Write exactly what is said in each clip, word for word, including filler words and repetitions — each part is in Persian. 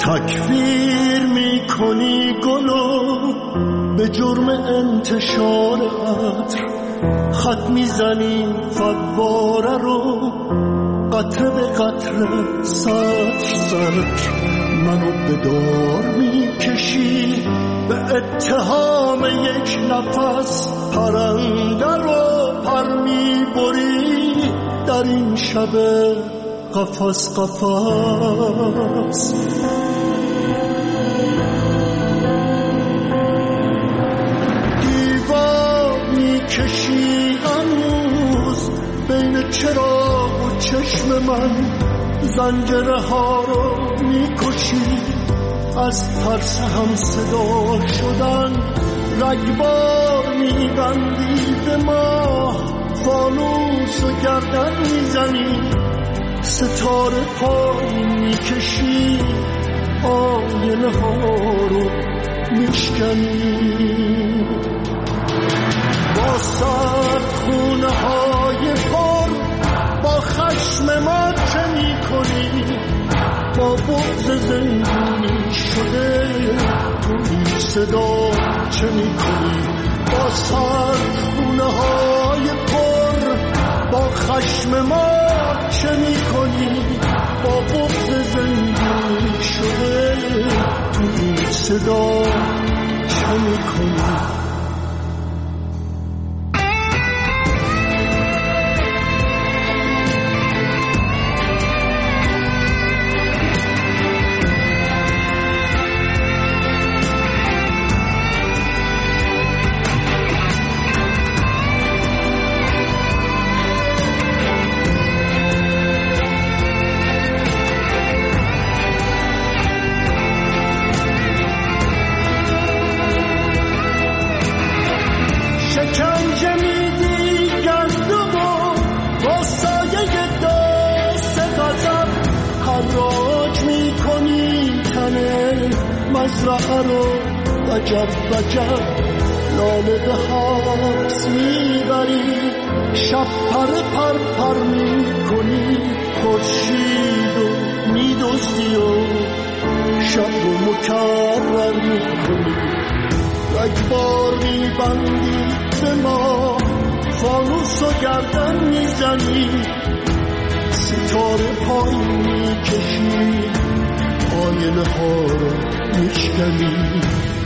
تکفیر میکنی گلو به جرم انتشار عطر، خط میزنی فواره رو قطره به قطره سطر سطر، منو به دار میکشی به اتهام یک نفس، پرنده رو پر میبری در این شب قفس قفس. دیوار میکشی هنوز بین چراغ و چشم من، زنجره ها رو میکشی از ترس هم صدا شدن، رگبار میبندی به ما، فانوس و گردن میزنی، ستاره پایین میکشی، آینه ها رو میشکنی. با سرد خونه های پر با خشم ما چه میکنی، با بغض زندونی شده تو این صدا چه میکنی. با سرد خونه های پر با خشم ما چه میکنی، با بغض زندونی شده تو این صدا چه میکنی. مزرعه رو وجب وجب لاله به حبس میبری، شب پر پر پر میکنی، خورشید رو میدزدی و شب رو مکرر میکنی، رگبار میبندی به ما، فانوس و گردن میزنی، ستاره پایین میکشی، آینه ها رو میشکنی.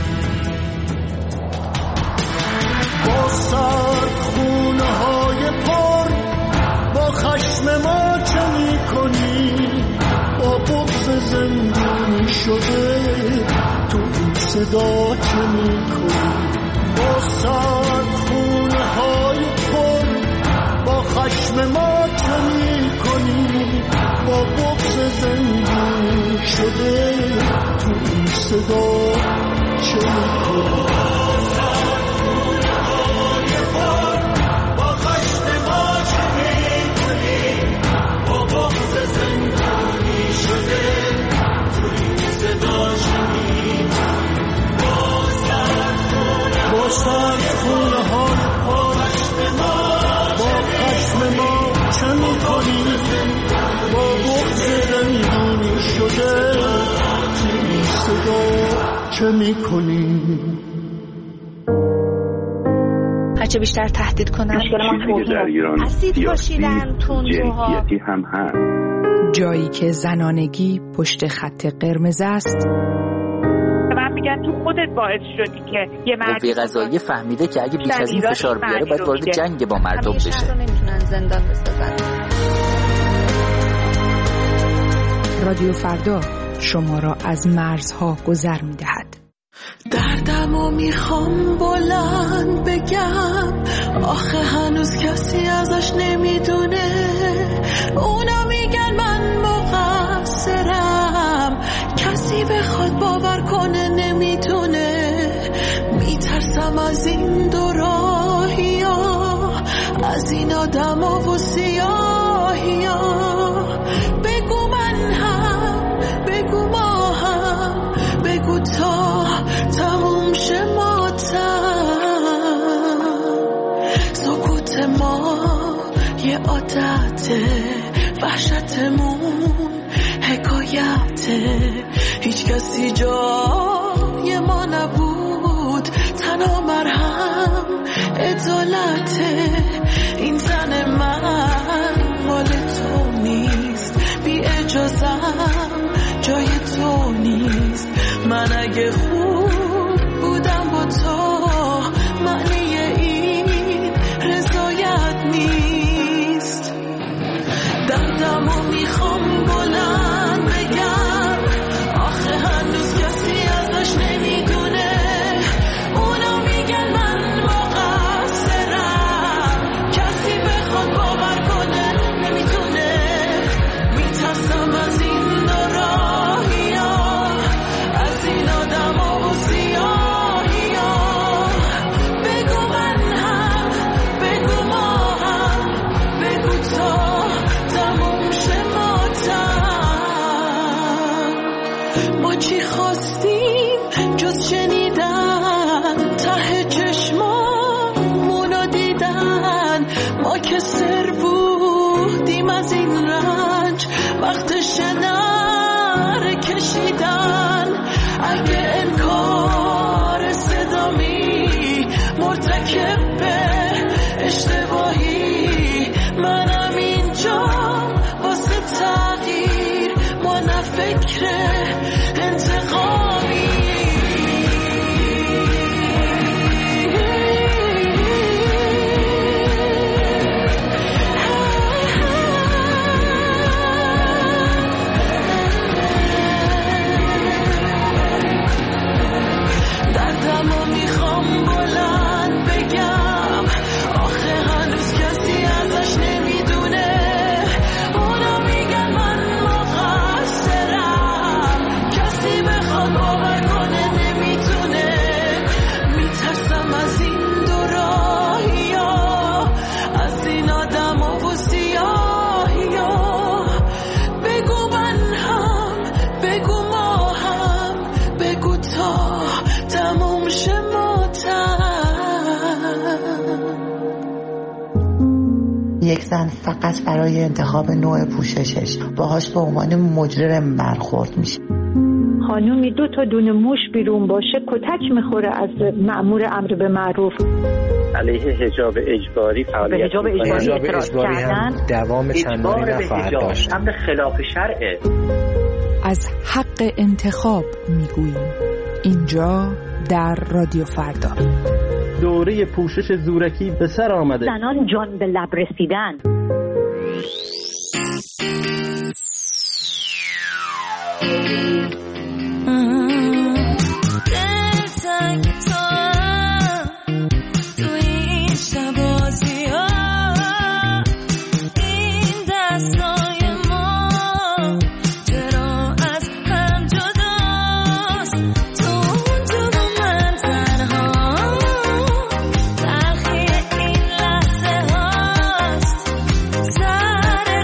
با سرد خونه های پر با خشم ما چه میکنی، با بغض زندونی شده تو این صدا چه میکنی. با سرد خونه های پر با خشم ما چه میکنی، با بغض زندونی شده تو این صدا چه میکنی. با خشم ما چه میکنی، با بغض زندونی شده تو این صدا چه میکنی. با سرد خونه های پر با خشم ما چه میکنی، با بغض زندونی شده تو این صدا چه میکنی. هرچه بیشتر تهدید کنن چیزی که در ایران سیاسی جنسیتی هم هست. جایی که زنانگی پشت خط قرمز است. من میگم تو خودت باعث شدی که یه مرد قوه قضاییه فهمیده که اگه بیش از این فشار بیاره باید وارد جنگ با مردم بشه. همیشه نمیتونن زندان بسازن. رادیو فردا شما را از مرزها گذر میدهد. دردمو میخوام بلند بگم، آخه هنوز کسی ازش نمیدونه. اونا میگن من مقصرم، کسی بخواد باور کنه نمیتونه. میترسم از این دو راهی ها، از این آدم ها و سیاهی ها. بگو من هم، بگو ما هم، بگو تا تموم شه ماتم. سکوت ما یه عادته، وحشتمون حکایته، هیچ کسی جای ما نبود، تنها مرهم عدالت این زن من مال تو نیست، بی اجازم جای تو نیست. من اگه خوب بودم با تو معنی این رضایت نیست. دردمو میخوام بلند بگم، آخه هنوز کسی ازش نمیدونه. اونا میگن من مقصرم، کسی بخواد باور کنه نمیتونه. میترسم از این ناراحی ها، از این آدم ها و سیاهی ها. بگو من هم، بگو ما هم، بگو تا تموم شه ماتم. ما چی خواستیم جز شنیدن ته چشمامونو دیدن. ما که سر بودیم از این رنج، وقتش نره کشیدن. اگه انکار صدامی مرتکب به اشتباهی، منم اینجا واسه تغییر، ما نه فکر انتقامی. دردمو میخوام بلند بگم، آخه هنوز کسی ازش نمیدونه. اونا میگن من مقصرم، کسی بخواد باور کنه نمیتونه. میترسم از این دو راهی ها، از این آدم ها و سیاهی ها. بگو من هم، بگو ما هم، بگو تا تموم شه ماتم. یک زن فقط برای انتخاب نوع پوششش باهاش به عنوان مجرم برخورد میشه. خانومی دو تا دونه موش بیرون باشه کتک میخوره از مأمور امر به معروف. علیه حجاب اجباری فعالیت حجاب اجباری اعتراض کردن، دوام چندانی نخواهد داشت. امر خلاف شرعه. از حق انتخاب میگوییم اینجا در رادیو فردا. دوره پوشش زورکی به سر آمده. زنان جان به لب رسیدن. سر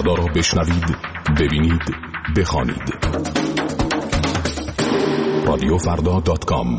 فردا را بشنوید، ببینید، بخوانید. رادیو فردا دات کام.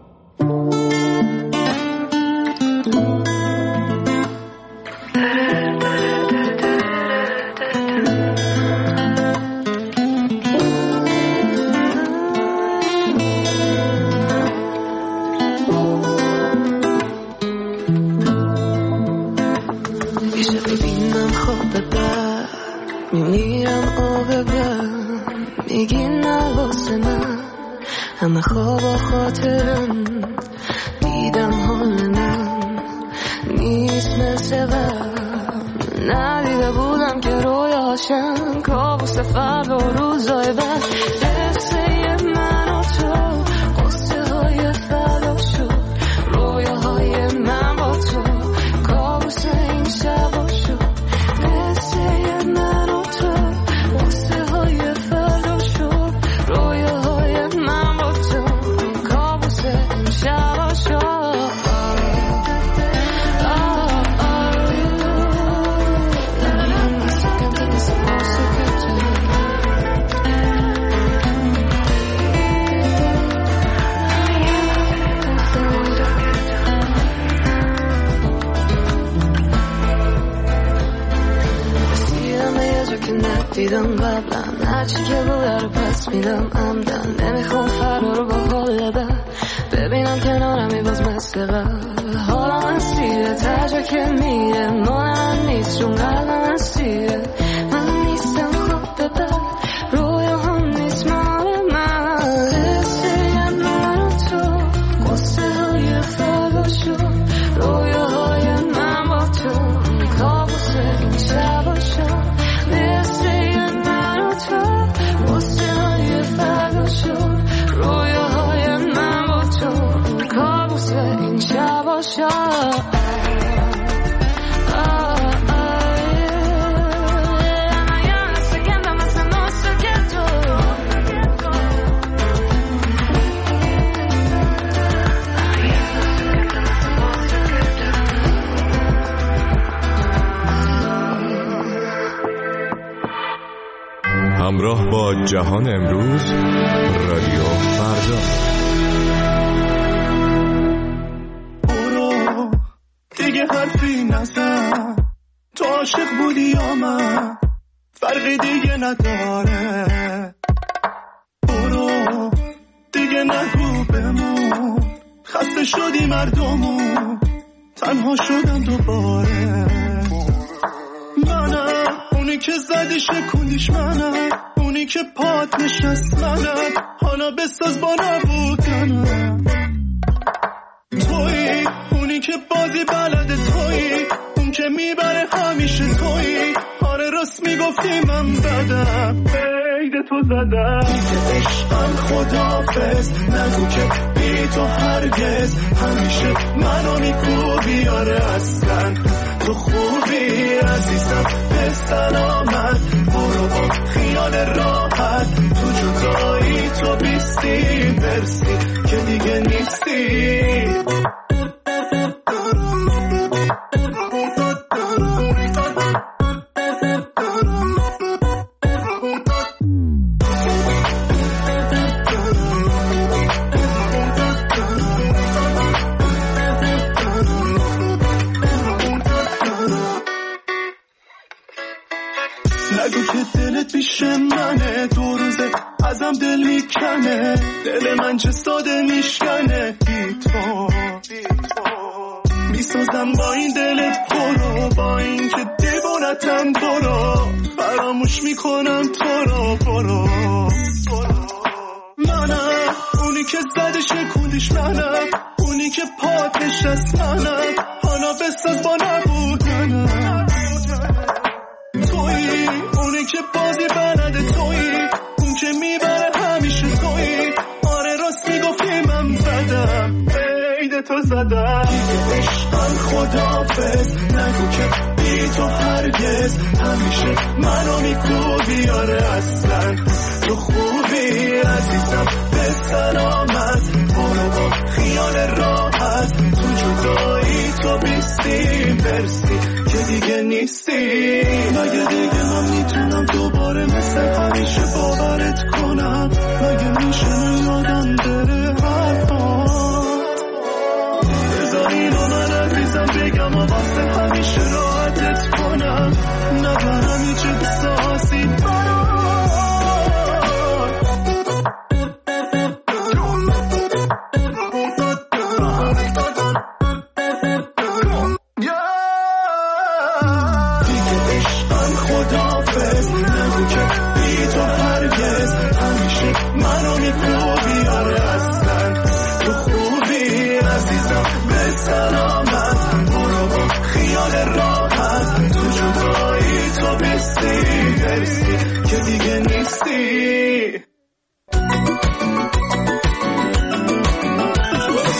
همه خواب و خاطرم دیدم حال من نیست مثل قبل. ندیده بودم که رویاشم کابوس فردا و روزای بعد. قصه من و تو قصه های فردا شد، رویاهای من با تو کابوس این شب شد. قصه من و تو قصه های فردا شد، رویاهای من با تو کابوس این شب شد. دیدم قبلم هرچی که بوده رو پس میدم عمدن. نمیخوام فردا رو با حال بد ببینم کنارمی باز مثل قبل. حالا من سیره تجا که میره مال من نیست چون قلبم من سیره. من نیستم خواب بد رویا هم نیست مال من. قصه من و تو قصه های فردا شد، رویاهای من با تو کابوس این شب شد. رویاهای من با تو کابوس این شب شد. همراه با جهان امروز، رادیو فردا. برو دیگه حرفی نزن، تو عاشق بودی یا من فرقی دیگه نداره. برو دیگه نگو بمون، خسته شدی مردمون تنها شدن دوباره. منم اونی که زدی شکوندیش، منم اونی که پات نشست، منم حالا بساز با نبودنم. تویی اونی که بازی بلده، تویی اون که میبره همیشه، تویی آره راست میگفتی من بدم بید تو زدم. دیگه عشقم خدافز نگو که بی تو هرگز، همیشه منو میکوبی آره اصلا تو خوبی عزیزم به سلامت. برو با خیال راحت تو جدایی تو بیستی برسی که دیگه نیستی. نگو که دلت پیشه منه، دو روزه ازم دل میکنه، دل من چه ساده میشکنه. بی تو میسازم با این دلت برو، با این که دیوانتم برو، فراموش میکنم تو رو برو. منم اونی که زده شکوندیش، منم اونی که پات نشست، منم حالا بساز با نبودنم. تویی اونی که بازی بلده، تویی اون که میبره همیشه، تویی آره راست میگفتی من بدم بید تو زدم. دیگه عشقم خدافز نگو که بی تو هرگز، همیشه منو میکوبی آره اصلا تو خوبی عزیزم به سلامت. برو با خیال راحت تو جدایی تو بیستی برسی که دیگه نیستی. مگه دیگه من میتونم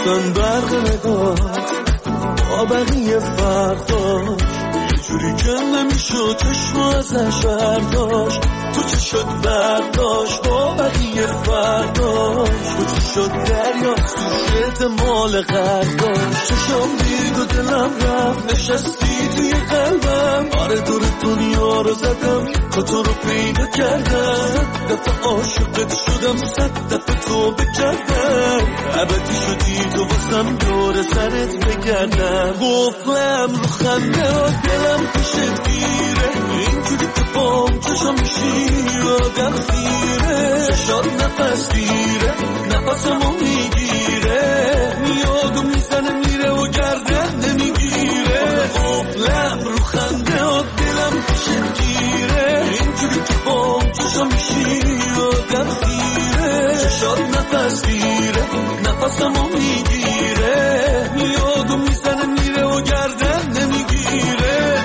گفتن برق نگاه با بقیه فرداش جوری که نمیشد چشم ازش برداشت. تو چه شد برداشت با بقیه فرداش. تو چه شد دریا سوشت مال غرداشت. چشم دید و دلم رفت نشستی توی قلبم. آره دور دنیا رو زدم تا تو رو پیدا کردم. دفعه عاشقت شدم صد دفعه توبه کردم. ابدی شدی تو واسم دور سرت بگردم. قفلم رو خنده ها دلم پیشت گیره. اینجوری که بام چشم میشی آدم خیره. چشات نفس گیره نفسمو میگیره. میاد و میزنه میره و گردن نمیگیره. قفلم رو خنده ها دلم پیشت گیره. اینجوری که بام چشم میشی آدم خیره. چشات نفس گیره نفسمو میگیره. میاد و میزنه میره و گردن نمیگیره.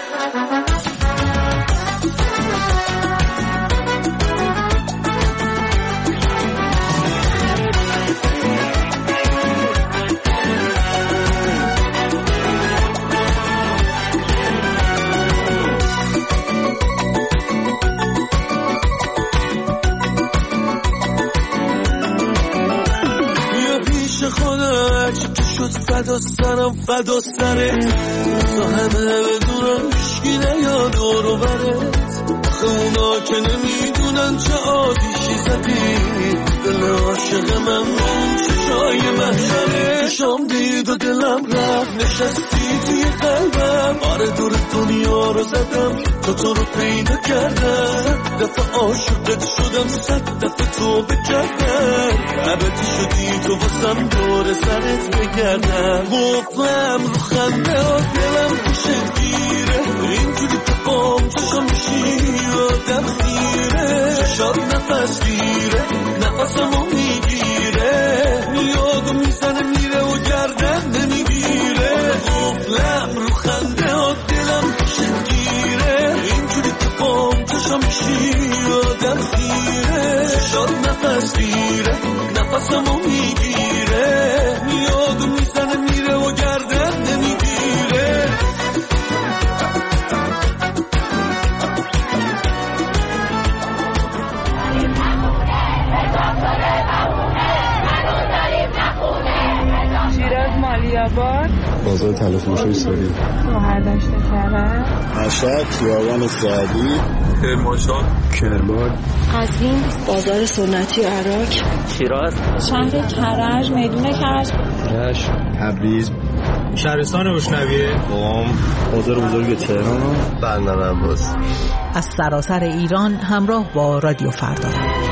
فدا سرم فدا سرت تا همه بدونم هیچکی نیاد دور و برت. آخه اونا که نمیدونن چه آتیشی زدی دل عاشق من اون چشای محشره. چشام دید و دلم رفت نشستی توی قلبم. آره دور دنیا رو زدم تا تو رو پیدا کردم. دفعه عاشقت شدم صد دفعه توبه کردم. ابدی شدی تو واسم دور سرت بگردم. قفلم رو خنده ها دلم پیشت گیره. اینجوری که بام چشم میشی آدم خیره. چشات نفس گیره نفسمو میگیره. میاد و میزنه میره و گردن نمیگیره. قفلم رو خنده ها دلم پیشت گیره. اینجوری که بام چشم میشی آدم خیره. چشات نفس گیره نفسمو میگیره. میاد و میزنه میره و گردن نمیگیره. شیراز مالیاباد بازار تلفروشی سوری شهرداشت کرد مشهد خیابان سعدی کرمانشاه کرمان قزوین بازار سنتی عراق شیراز شهر کرج میدون کرج رشت تبریز شهرستان روشنویه قم بازار بزرگ تهران بندر عباس. از سراسر ایران همراه با رادیو فردا.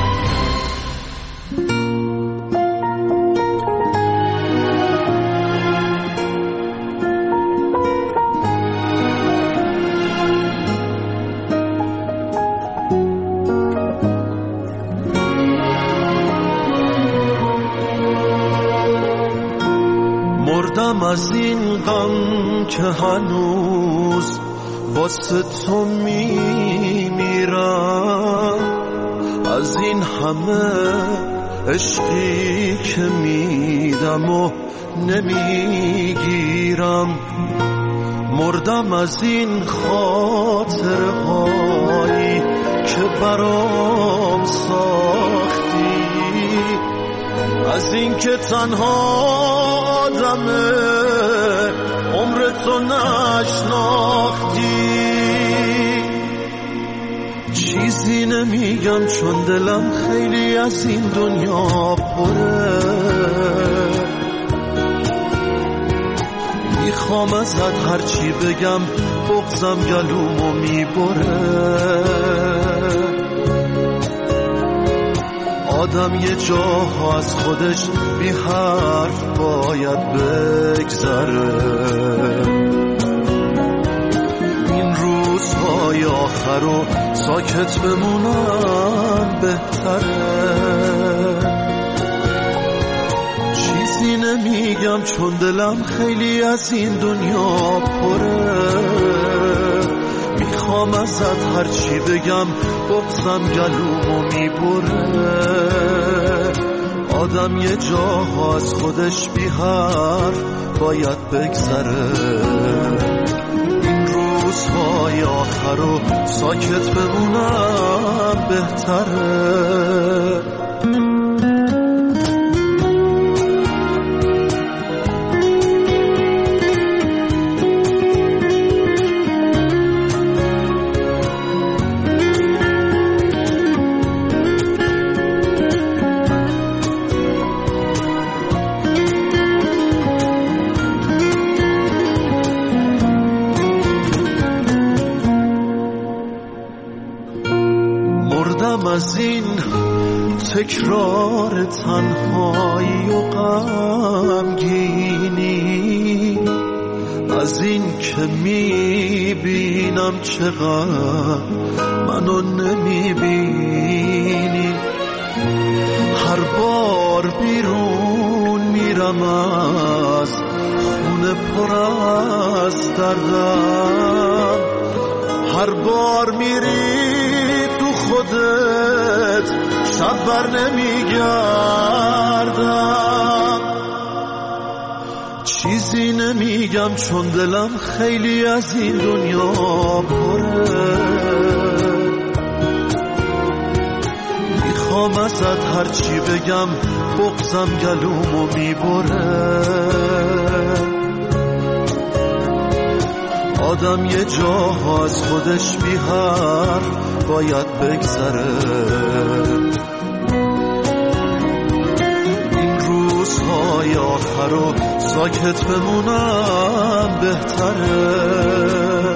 مردم از این غم که هنوز واسه تو میمیرم. از این همه عشقی که میدم و نمیگیرم. مردم از این خاطرهایی که برام ساختی. از این که تنها آدمه عمرتو نشناختی. چیزی نمیگم چون دلم خیلی از این دنیا پره. میخوام ازت هرچی بگم بغضم گلومو میبره. آدم یه جاها از خودش بی حرف باید بگذره. این روزهای آخر رو ساکت بمونم بهتره. چیزی نمیگم چون دلم خیلی از این دنیا پره. میخوام ازت هرچی بگم بغضم گلومو میبره. آدم یه جاها از خودش بی حرف باید بگذره، این روزهای آخر رو ساکت بمونم بهتره. از این تکرار تنهایی و غمگینی، از این که میبینم چقدر منو نمیبینی، هر بار بیرون میرم از خونه پر از دردم، هر بار میری خودت شب بر نمیگردم، چیزی نمیگم چون دلم خیلی از این دنیا پره، میخوام ازت هرچی بگم بغضم گلومو میبره. آدم یه جاها از خودش بی حرف باید بگذره، این روزهای آخر رو ساکت بمونم بهتره،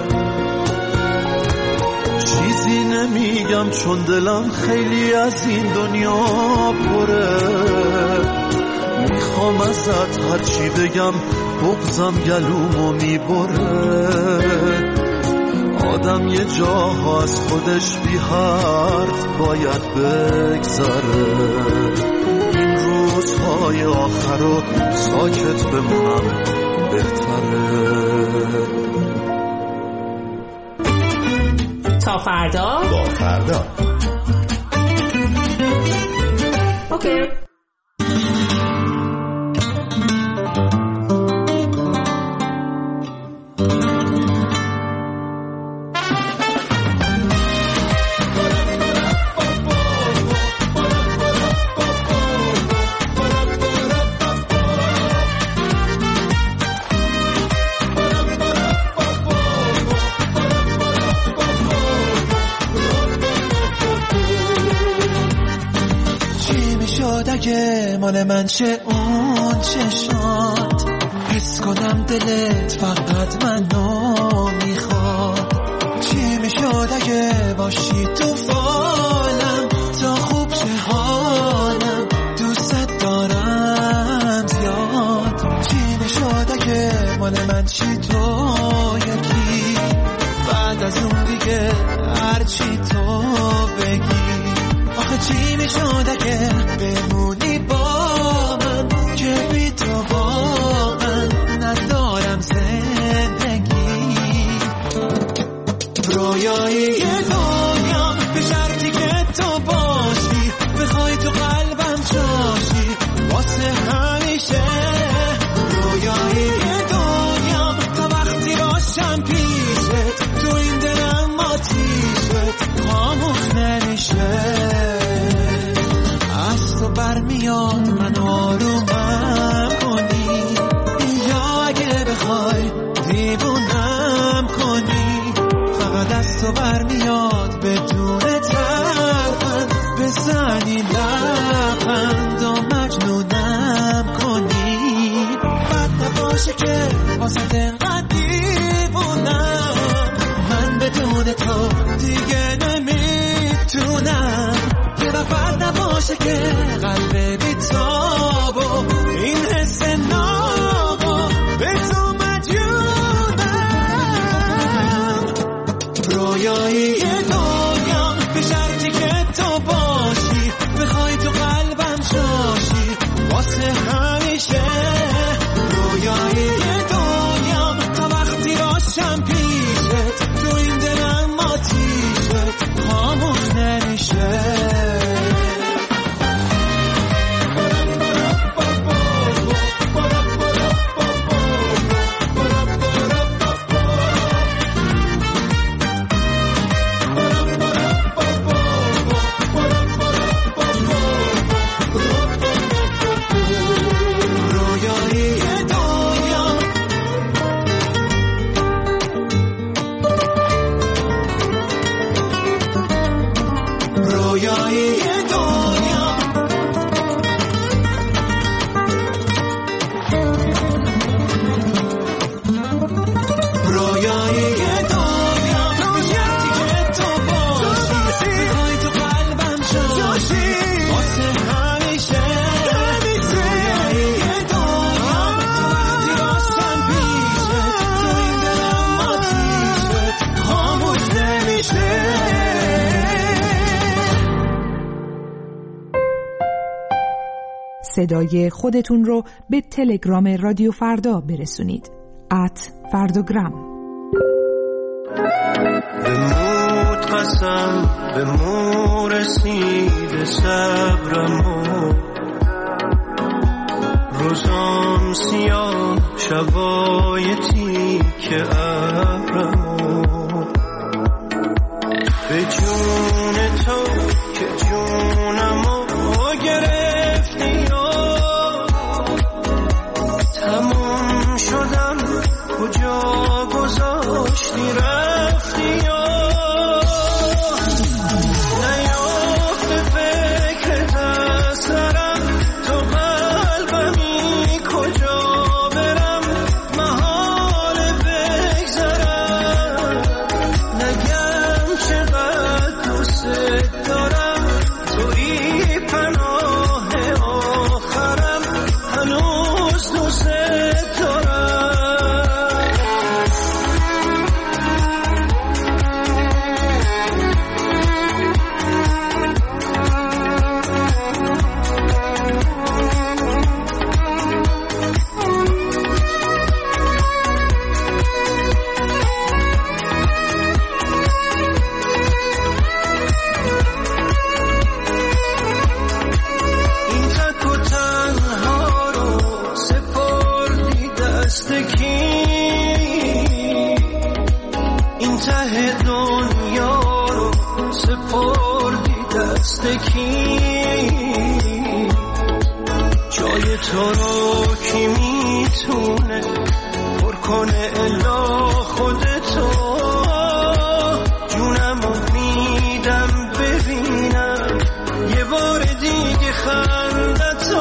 چیزی نمیگم چون دلم خیلی از این دنیا پره، میخوام ازت هرچی بگم بغضم گلومو میبره. آدم یه جاها از خودش بی حرف باید بگذره، این روزهای آخر رو ساکت بمونم بهتره. تا فردا با فردا اوکی. مال من چه اون چشات، حس کنم دلت فقط منو میخواد، چی میشد اگه باشی تو فالم تا خوب چه حالم، دوست دارم زیاد، چی میشد اگه مال من چی تو یکی، بعد از اون دیگه هرچی تو بگی، آخه چی میشد اگه بمونی با من که بی تو واقعا ندارم زندگی، رویایی دنیا به شرطی که تو باشی، بخوای تو قلبم جاشی واسه همیشه، رویایی دنیا تا وقتی باشم پیشت، تو این دلم آتیشت خاموش نمیشه، برمیاد من آرومم کنی، یا اگه بخوای دیوونم کنی، فقط از تو برمیاد بدون ترفند بزنی لبخند و مجنونم کنی، بد نباشه که واسه انقدر دیوونم، من بدون تو دیگه نمیتونم، یه وقت نباشه که قلب بیتاب و این حس نابو به تو مجنونم، رویایی دنیا به شرطی که تو باشی، بخوای تو قلبم جاشی واسه همیشه، رویایی دنیا تا وقتی باشم پیشت، تو این دلم آتیشت خاموش نمیشه. صدای خودتون رو به تلگرام رادیو فردا برسونید. ات فرداگرام. به مود قسم به مو رسید صبرمو، روزام سیاه شبای تیک ابرمو، به جون تو که جونمو گرفتی و تموم شدم کجا گذاشتی رفتی و نیافت فکرت از سرم، تو قلبمی کجا برم محال بگذرم، نگم چقدر دوست دارم توی پناه آخرم، هنوز دوست دارم. جای تو رو کی میتونه پر کنه الا خودتو، جونمو میدم ببینم یه بار دیگه خندتو،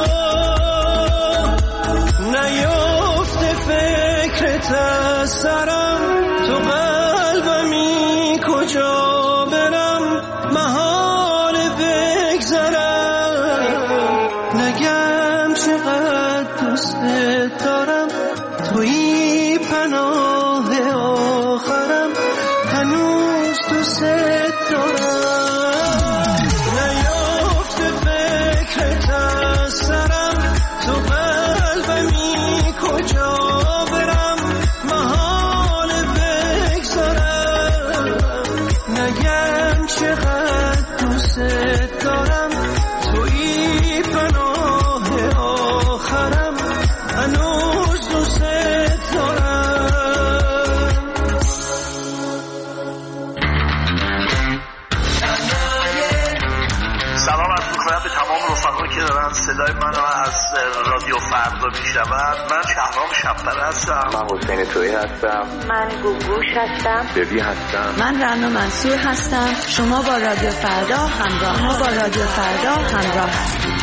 نیافته فکرت از سرم، تو قلبمی کجا برم محال بگذرم، نگم چقدر دوست دارم توی پناه آخرم، هنوز دوست دارم، نیافته فکرت از سرم، تو قلبمی کجا برم محال بگذرم، نگم چقدر دوست دارم توی پناه آخرم، هنوز دوست دارم. سلام عرض می‌کنم به تمام رفقایی که دارن صدای منو از رادیو فردا میشنون. من شهرام شب‌پره هستم. من حسین تویی هستم. من گوگوش هستم. ببی هستم. من رنا منصور هستم. شما با رادیو فردا همراه ما با رادیو فردا همراه هستید.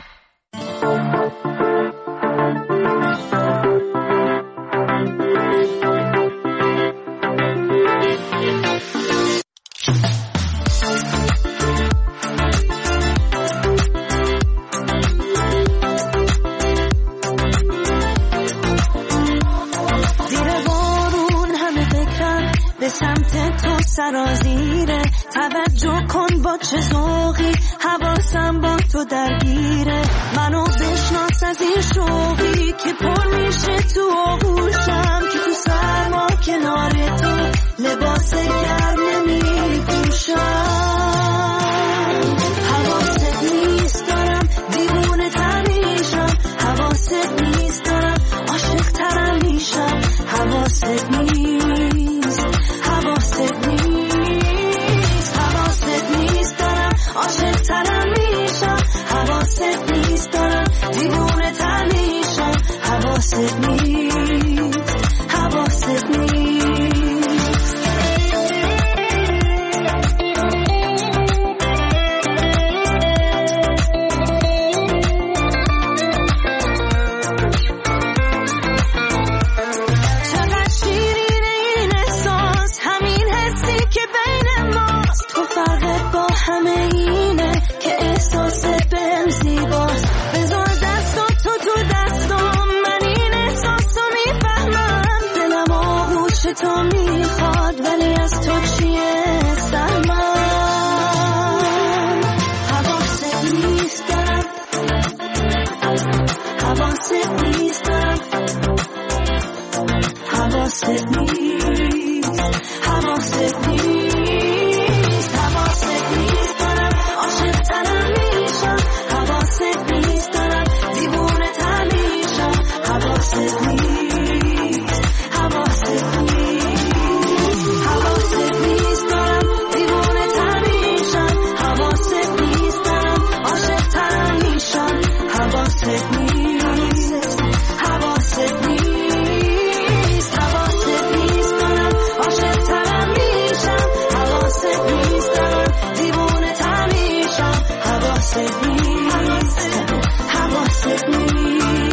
سرازیره توجه کن با چه ذوقی، حواسم با تو درگیره، منو بشناس از این شوقی که پر میشه تو آغوشم، که تو سرما کنار تو لباس گرم نمیپوشم، حواست نیست دارم دیوونه تر میشم، حواست نیست دارم عاشق ترم میشم، حواست نیست حواست نیست حواست نیست دارم عاشق ترم میشم، حواست نیست دارم دیوونه تر میشم، حواست نیست حواست نیست. تو میخواد ولی از تو چیه سرمن، حواست نیست دارم حواست نیست حواست نیست حواست نیست دارم عاشق تنم میشم حواست نیست دارم دیوونه تر میشم حواست نیست حواست نیست حواست نیست دارم دیوونه تر میشم حواست نیست دارم عاشق تنم میشم حواست نیست حواست نیست حواست نیست دارم عاشق تنم میشم حواست نیست دارم دیوونه تر میشم حواست نیست حواست نیست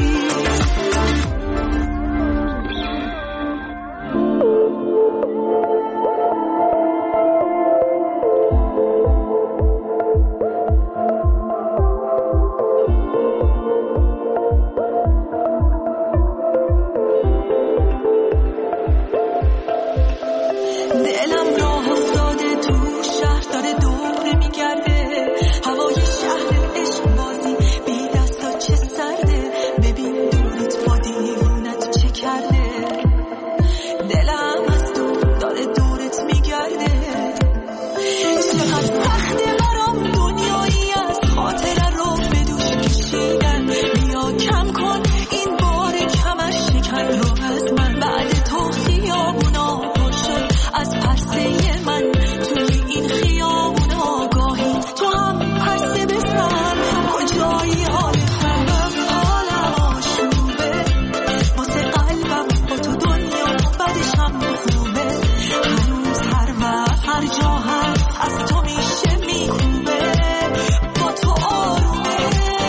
دلم راه افتاده تو شهر داره دوره میگرده هوای شهر عشق بازی بی دستا چه سرده ببین دورت با دیوونت چه کرده دلم از دور داره دورت میگرده چقدر سخته برام دنیایی از خاطره رو به دوش کشیدن بیا کم کن این بار کمش شکن رو از من بعد تو خیابونا پر شد از پرسه من توی این خیابون آگاهی تو هم پرسه بزن کجایی حال خوبم حالم آشوبه واسه قلبم با تو دنیا بعدش هم خوبه هنوز هر وقت هر جا هم از تو میشه میکوبه با تو آرومه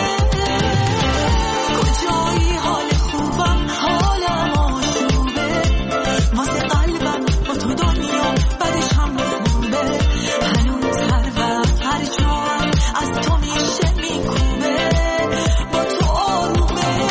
کجایی حال خوبم حالم آشوبه واسه قلبم با تو دنیا بعدش هم خوبه هنوز هر وقت هر جا هم از تو میشه میکوبه با تو آرومه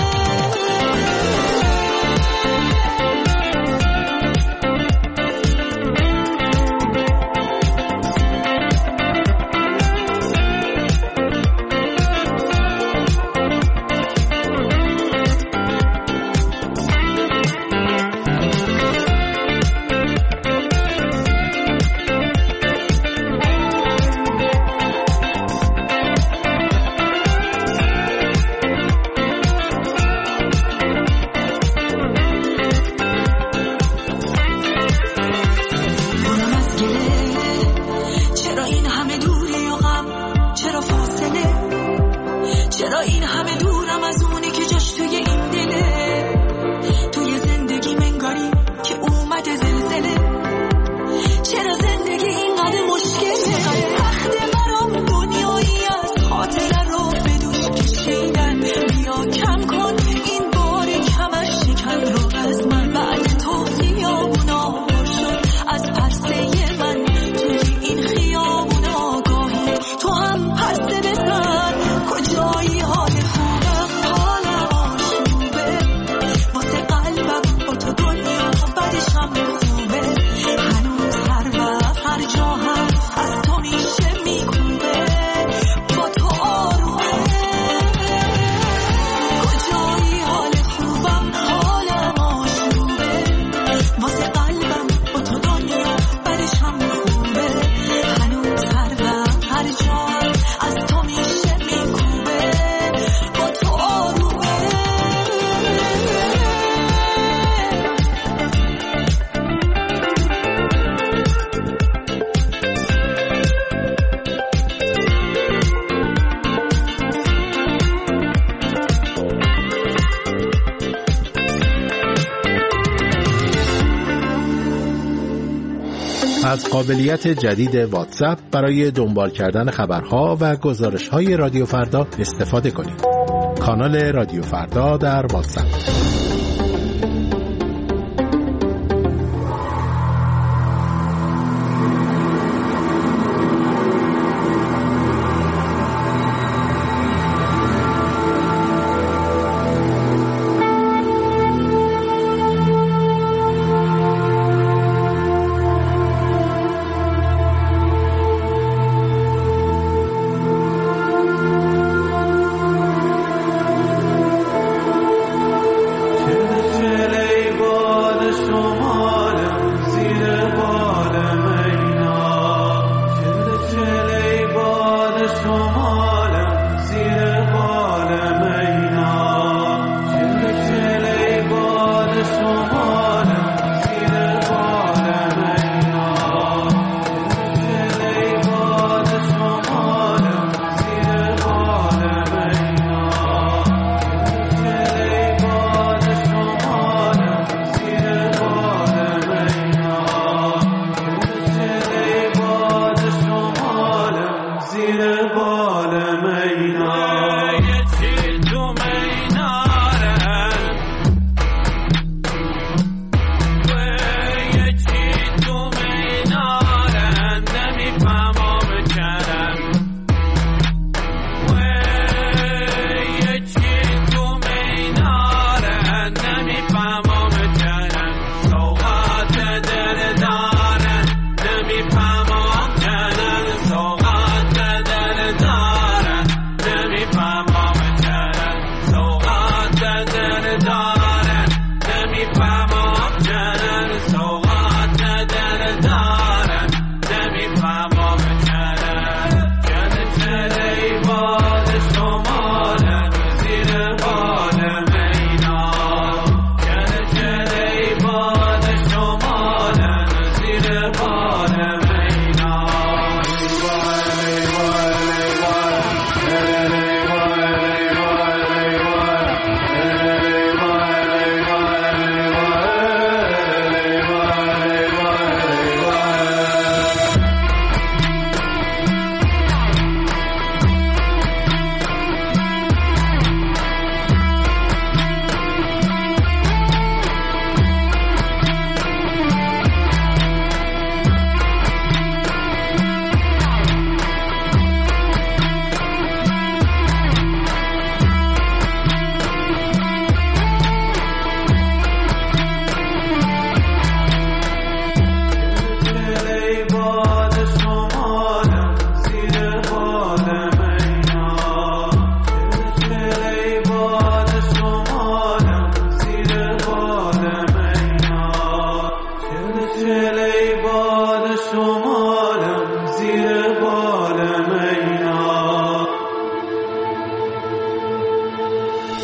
برم از گله چرا این همه دوری و غم چرا فاصله چرا این همه دورم از اونی که جاش توی این دله توی زندگی منگاری که اومده زلزله چرا زندگی اینقدر مشکله وقت برام دنیایی از خاطره رو به دوش کشیدن بیا کم کن این بار کمش شکن رو از من بعد تو خیابونا پر شد از پرسه من توی این خیابون آگاهی تو هم پرسه بزن کجایی حال خوبم حالم آشوبه واسه قلبم با تو دنیا بعدش هم خوبه هنوز هر وقت هر جا هم از تو میشه میکوبه با تو آرومه کجایی حال خوبم حالم آشوبه واسه قلبم با تو دنیا بعدش هم خوبه هنوز هر وقت هر جا هم از تو میشه میکوبه با تو آرومه از قابلیت جدید واتساپ برای دنبال کردن خبرها و گزارش‌های رادیو فردا استفاده کنید. کانال رادیو فردا در واتساپ.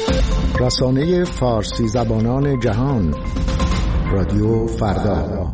رسانه فارسی زبانان جهان، رادیو فردا.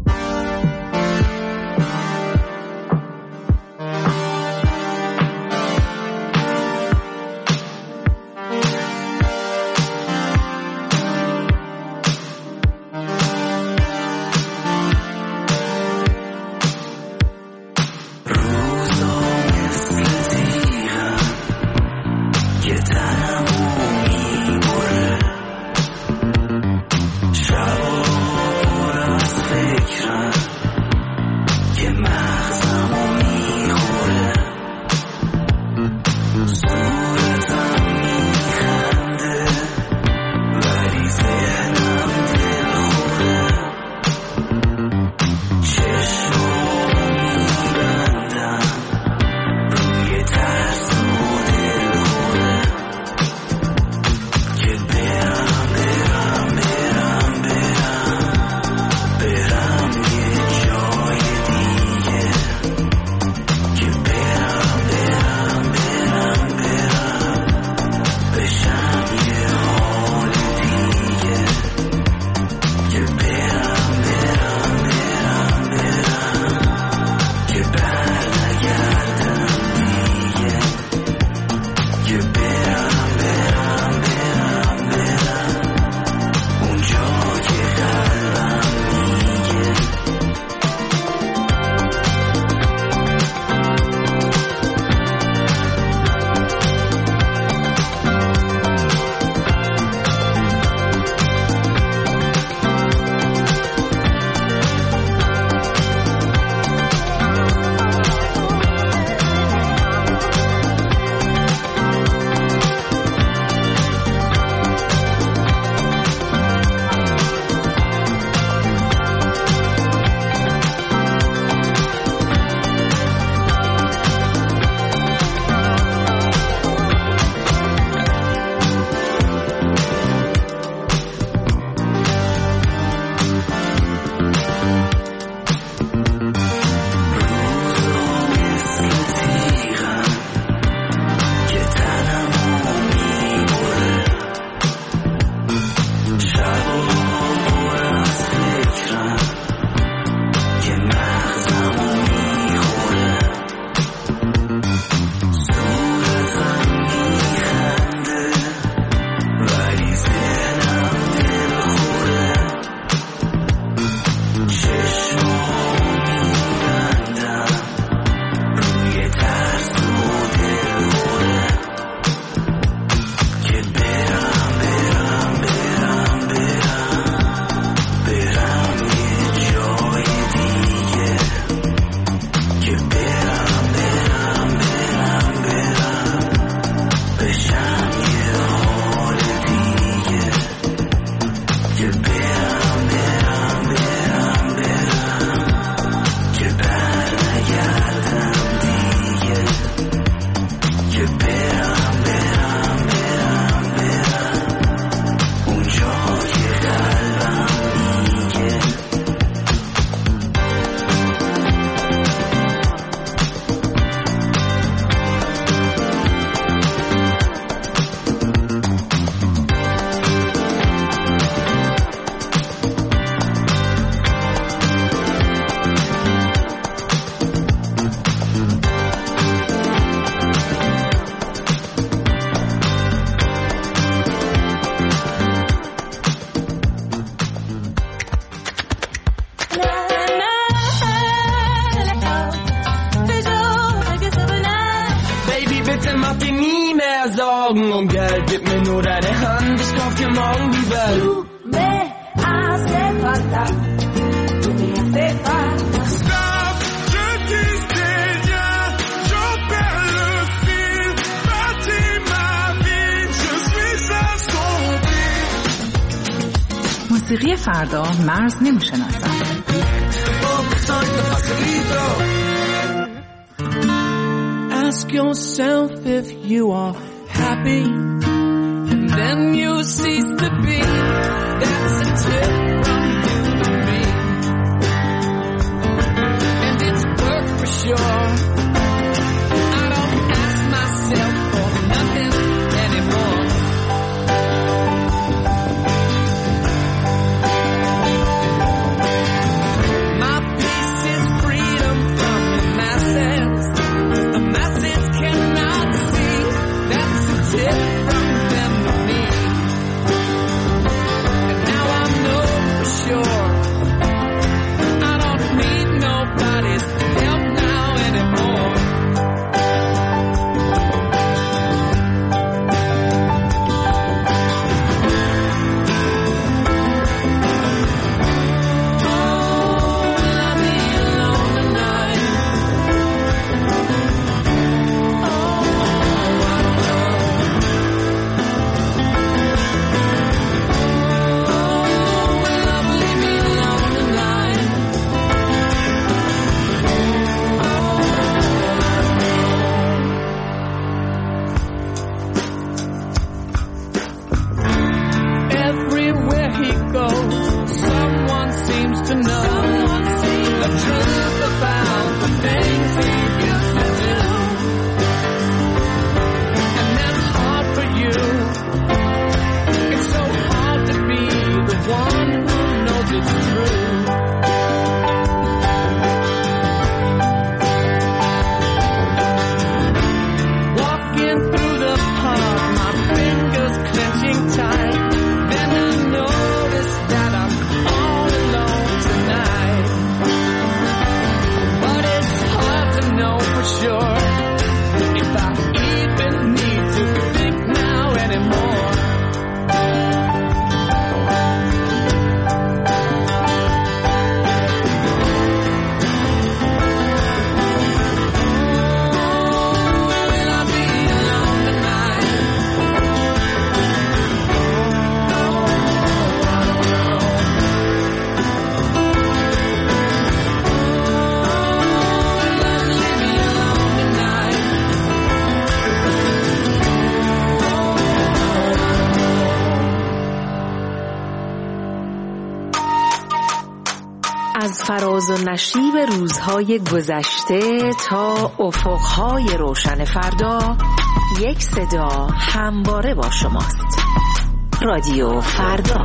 Augen und Geld, gib mir nur deine Hand, ich kauf dir morgen die Welt. Du me hace falta, tu me hace falta. Stop, je disais rien, j'en perds le fil, bâtis ma vie, je suis assombri. موسیقی فردا مرز نمیشناسد. Ask yourself if you are happy, and then you cease to be. That's a tip from you to me, and it's work for sure. I don't ask myself for nothing anymore. goes. Someone seems to know the truth about the things he used to do. And that's hard for you. It's so hard to be the one who knows it's true. Walking through the park, my fingers clenching tight. Then I notice that I'm all alone tonight. But it's hard to know for sure if I even need to think now anymore. از فراز و نشیب روزهای گذشته تا افقهای روشن فردا، یک صدا همواره با شماست. رادیو فردا.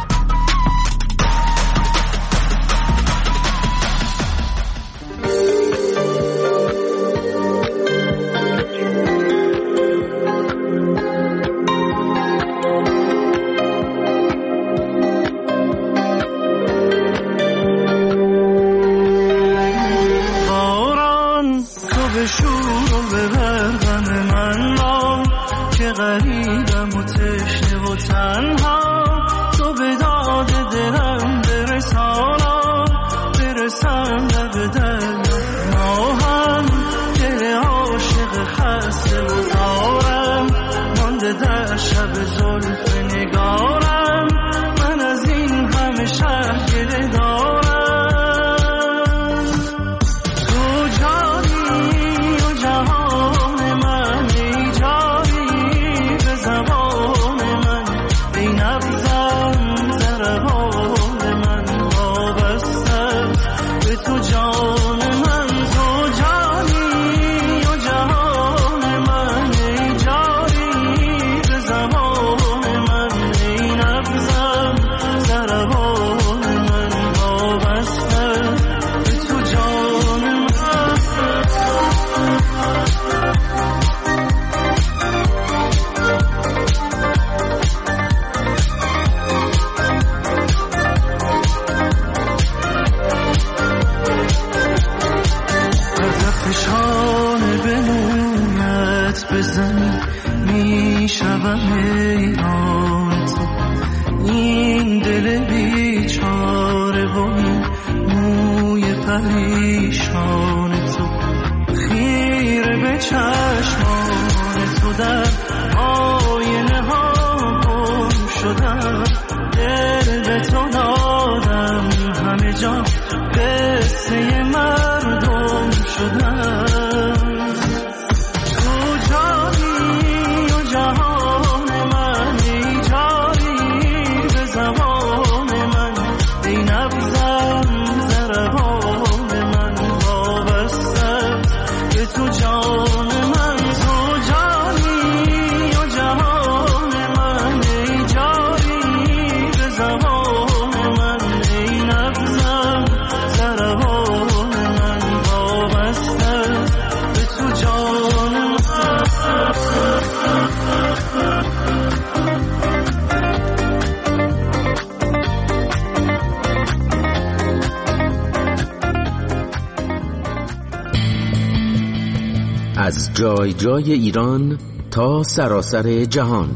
از جای جای ایران تا سراسر جهان،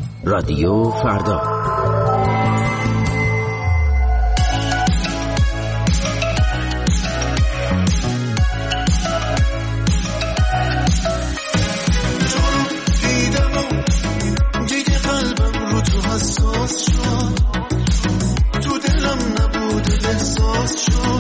رادیو فردا. تو دلم نبود احساس شد